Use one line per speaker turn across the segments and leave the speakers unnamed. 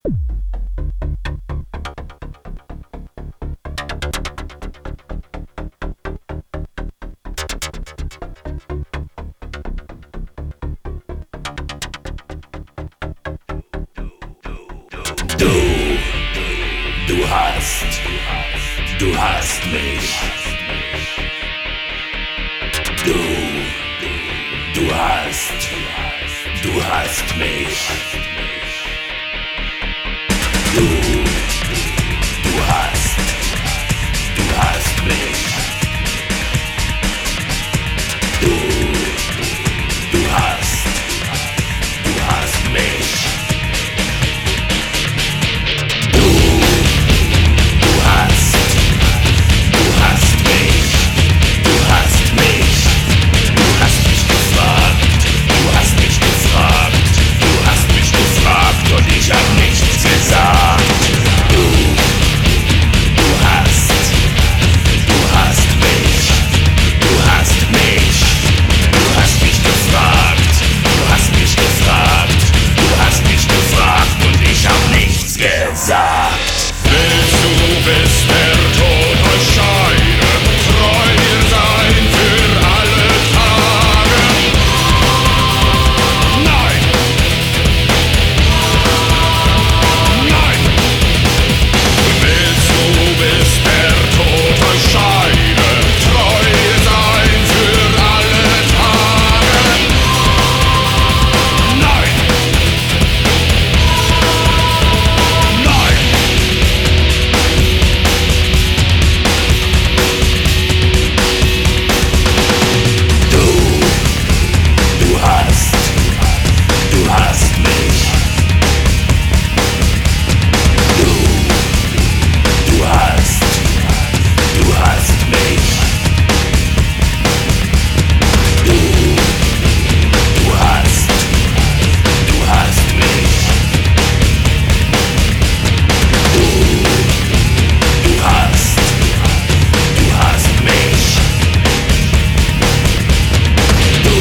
Du hast mich. Du hast mich. Du hast mich. Du hast mich. Und ich hab nichts gesagt. Du hast mich. Du hast mich. Du hast mich gefragt. Du hast mich gefragt. Du hast mich gefragt und ich hab nichts gesagt.
Willst du, bis der Tod euch scheiden, treu mir sein für alle Tage? Nein! Nein! Willst du, bis der Tod euch scheiden, treu mir sein für alle Tage? Nein! Nein!
Du hast mich. Du hast mich. Du hast mich. Du hast mich. Du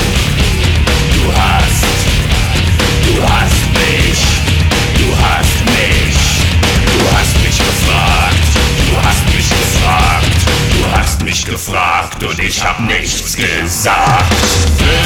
hast mich. Du hast mich. Du hast mich gefragt. Du hast mich gefragt. Du hast mich gefragt und ich hab nichts gesagt.